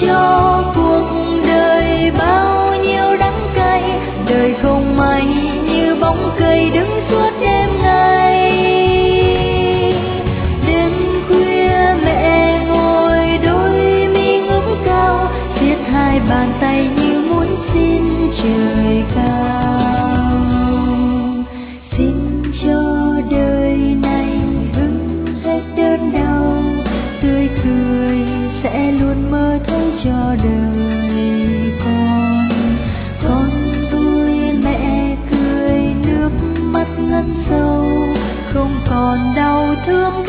cho cuộc đời bao nhiêu đắng cay, đời không may như bóng cây đứng suốt đêm ngày. Đêm khuya mẹ ngồi đôi mi ngước cao, siết hai bàn tay như muốn xin trời cao. Xin cho đời này hưng hết đớn đau, tươi cười sẽ luôn mơ thấy cho đời con. Con vui mẹ cười nước mắt ngân sâu, không còn đau thương